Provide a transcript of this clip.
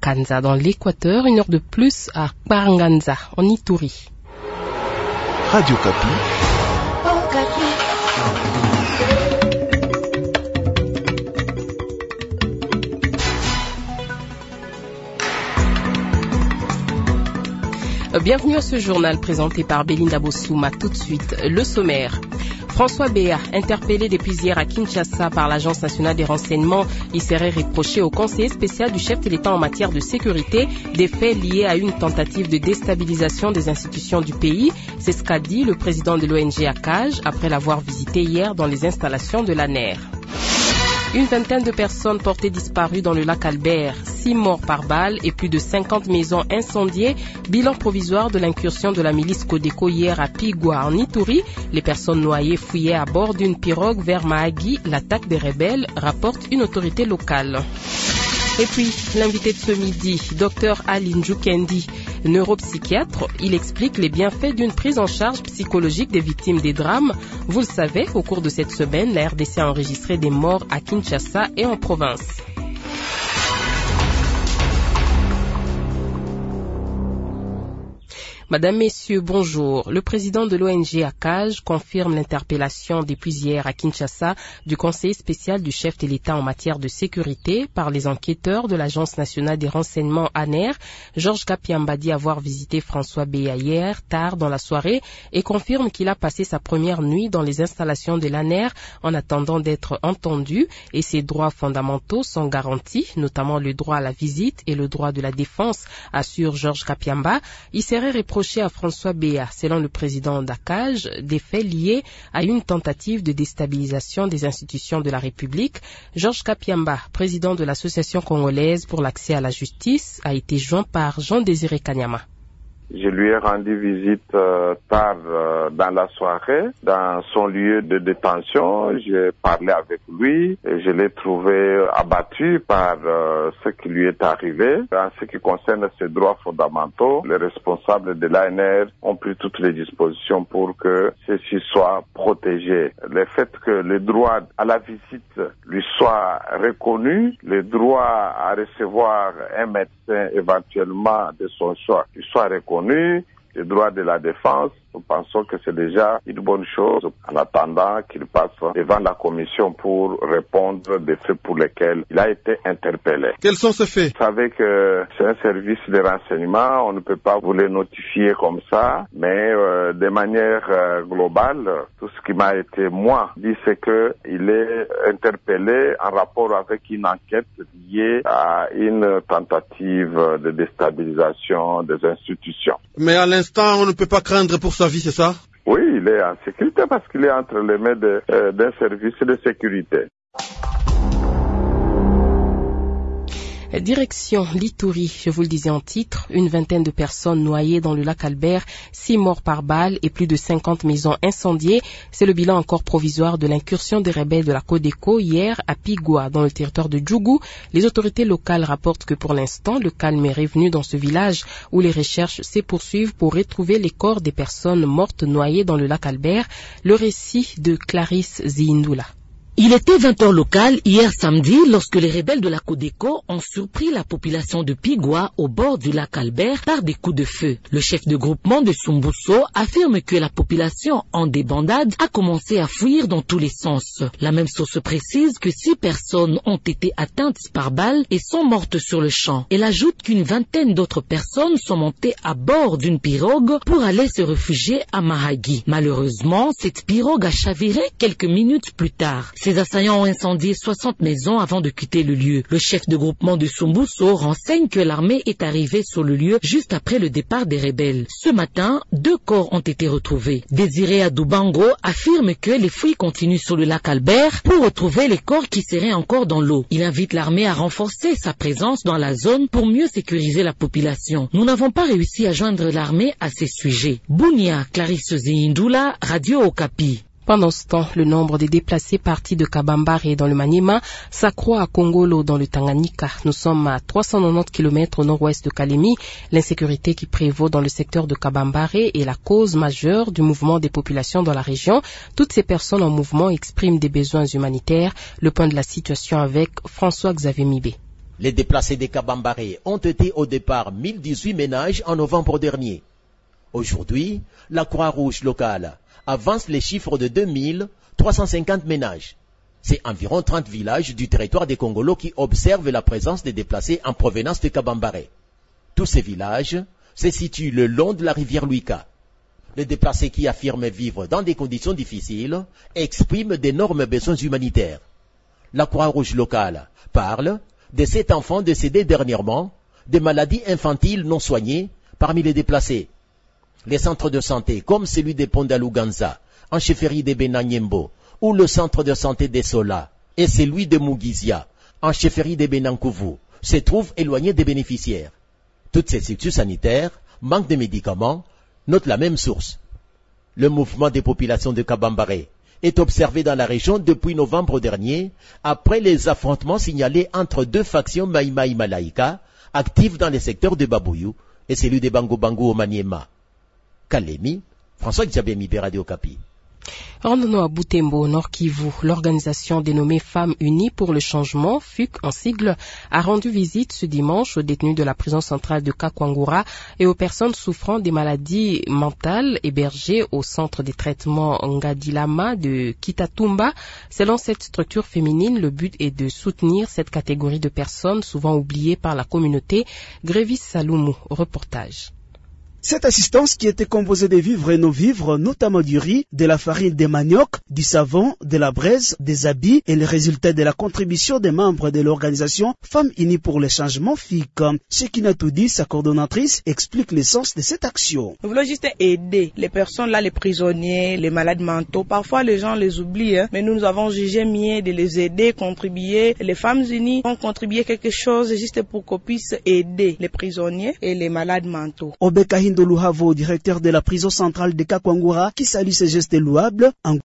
Kanza dans l'Équateur, 1 heure de plus à Kwaranganza en Ituri. Radio Kapi. Bienvenue à ce journal présenté par Belinda Bossouma. Tout de suite, le sommaire. François Béa, interpellé depuis hier à Kinshasa par l'Agence nationale des renseignements, il serait reproché au conseiller spécial du chef de l'État en matière de sécurité des faits liés à une tentative de déstabilisation des institutions du pays. C'est ce qu'a dit le président de l'ONG ACAJ après l'avoir visité hier dans les installations de l'ANER. Une vingtaine de personnes portées disparues dans le lac Albert, 6 morts par balle et plus de 50 maisons incendiées. Bilan provisoire de l'incursion de la milice Codeco hier à Pigua en Ituri. Les personnes noyées fouillaient à bord d'une pirogue vers Mahagi. L'attaque des rebelles, rapporte une autorité locale. Et puis, l'invité de ce midi, Dr Aline Joukendi, neuropsychiatre, il explique les bienfaits d'une prise en charge psychologique des victimes des drames. Vous le savez, au cours de cette semaine, la RDC a enregistré des morts à Kinshasa et en province. Madame, Messieurs, bonjour. Le président de l'ONG ACAJ confirme l'interpellation depuis hier à Kinshasa du conseiller spécial du chef de l'État en matière de sécurité par les enquêteurs de l'Agence nationale des renseignements ANER. Georges Kapiamba dit avoir visité François Béa hier, tard dans la soirée, et confirme qu'il a passé sa première nuit dans les installations de l'ANER en attendant d'être entendu et ses droits fondamentaux sont garantis, notamment le droit à la visite et le droit de la défense, assure Georges Kapiamba. Il serait reproché à François Béa, selon le président d'ACAJ, des faits liés à une tentative de déstabilisation des institutions de la République. Georges Kapiamba, président de l'Association congolaise pour l'accès à la justice, a été joint par Jean-Désiré Kanyama. Je lui ai rendu visite tard dans la soirée, dans son lieu de détention. J'ai parlé avec lui et je l'ai trouvé abattu par ce qui lui est arrivé. En ce qui concerne ses droits fondamentaux, les responsables de l'ANR ont pris toutes les dispositions pour que ceux-ci soient protégés. Le fait que le droit à la visite lui soit reconnu, le droit à recevoir un médecin éventuellement de son choix lui soit reconnu, les droits de la défense, nous pensons que c'est déjà une bonne chose en attendant qu'il passe devant la commission pour répondre des faits pour lesquels il a été interpellé. Quels sont ces faits? Vous savez que c'est un service de renseignement, on ne peut pas vous les notifier comme ça, mais de manière globale, tout ce qui m'a été moi dit, c'est que il est interpellé en rapport avec une enquête liée à une tentative de déstabilisation des institutions. Mais à l'instant, on ne peut pas craindre pour sa vie, c'est ça? Oui, il est en sécurité parce qu'il est entre les mains d'un service de sécurité. Direction l'Ituri, je vous le disais en titre, une vingtaine de personnes noyées dans le lac Albert, 6 morts par balle et plus de 50 maisons incendiées. C'est le bilan encore provisoire de l'incursion des rebelles de la Codeco hier à Pigua, dans le territoire de Djougou. Les autorités locales rapportent que pour l'instant, le calme est revenu dans ce village où les recherches se poursuivent pour retrouver les corps des personnes mortes noyées dans le lac Albert. Le récit de Clarisse Zindula. Il était 20h local hier samedi lorsque les rebelles de la Codeco ont surpris la population de Pigua au bord du lac Albert par des coups de feu. Le chef de groupement de Sumbuso affirme que la population en débandade a commencé à fuir dans tous les sens. La même source précise que 6 personnes ont été atteintes par balle et sont mortes sur le champ. Elle ajoute qu'une vingtaine d'autres personnes sont montées à bord d'une pirogue pour aller se réfugier à Mahagi. Malheureusement, cette pirogue a chaviré quelques minutes plus tard. Ces assaillants ont incendié 60 maisons avant de quitter le lieu. Le chef de groupement de Sumbuso renseigne que l'armée est arrivée sur le lieu juste après le départ des rebelles. Ce matin, 2 corps ont été retrouvés. Désiré Adoubango affirme que les fouilles continuent sur le lac Albert pour retrouver les corps qui seraient encore dans l'eau. Il invite l'armée à renforcer sa présence dans la zone pour mieux sécuriser la population. Nous n'avons pas réussi à joindre l'armée à ces sujets. Bounia, Clarisse Zindula, Radio Okapi. Pendant ce temps, le nombre des déplacés partis de Kabambare dans le Maniema s'accroît à Kongolo dans le Tanganyika. Nous sommes à 390 km au nord-ouest de Kalemi. L'insécurité qui prévaut dans le secteur de Kabambare est la cause majeure du mouvement des populations dans la région. Toutes ces personnes en mouvement expriment des besoins humanitaires. Le point de la situation avec François-Xavier Mibé. Les déplacés des Kabambaré ont été au départ 1018 ménages en novembre dernier. Aujourd'hui, la Croix-Rouge locale avance les chiffres de 2350 ménages. C'est environ 30 villages du territoire des Congolos qui observent la présence des déplacés en provenance de Kabambaré. Tous ces villages se situent le long de la rivière Luika. Les déplacés qui affirment vivre dans des conditions difficiles expriment d'énormes besoins humanitaires. La Croix-Rouge locale parle de 7 enfants décédés dernièrement, des maladies infantiles non soignées parmi les déplacés. Les centres de santé comme celui de Pondaluganza, en chefferie de Benanyembo, ou le centre de santé des Sola, et celui de Mugizia, en chefferie de Benankouvou, se trouvent éloignés des bénéficiaires. Toutes ces structures sanitaires manquent de médicaments, note la même source. Le mouvement des populations de Kabambaré est observé dans la région depuis novembre dernier, après les affrontements signalés entre deux factions Maïmaï Malaïka, actives dans les secteurs de Babouyou et celui de Bango Bango au Maniema. Kalemi, François Xabemi, Radio Okapi. Rendons-nous à Butembo, Nord Kivu. L'organisation dénommée Femmes Unies pour le Changement, FUC en sigle, a rendu visite ce dimanche aux détenus de la prison centrale de Kakwangura et aux personnes souffrant des maladies mentales hébergées au centre de traitement Ngadilama de Kitatumba. Selon cette structure féminine, le but est de soutenir cette catégorie de personnes souvent oubliées par la communauté. Grévis Saloumou, reportage. Cette assistance qui était composée de vivres et non-vivres, notamment du riz, de la farine de manioc, du savon, de la braise, des habits et le résultat de la contribution des membres de l'organisation Femmes Unies pour le Changement FIC. Shekina Toudi, sa coordonnatrice, explique l'essence de cette action. Nous voulons juste aider les personnes là, les prisonniers, les malades mentaux. Parfois les gens les oublient, mais nous avons jugé mieux de les aider, contribuer. Les Femmes Unies ont contribué quelque chose juste pour qu'on puisse aider les prisonniers et les malades mentaux. Luhavo, directeur de la prison centrale de Kakwangura, qui salue ces gestes louables.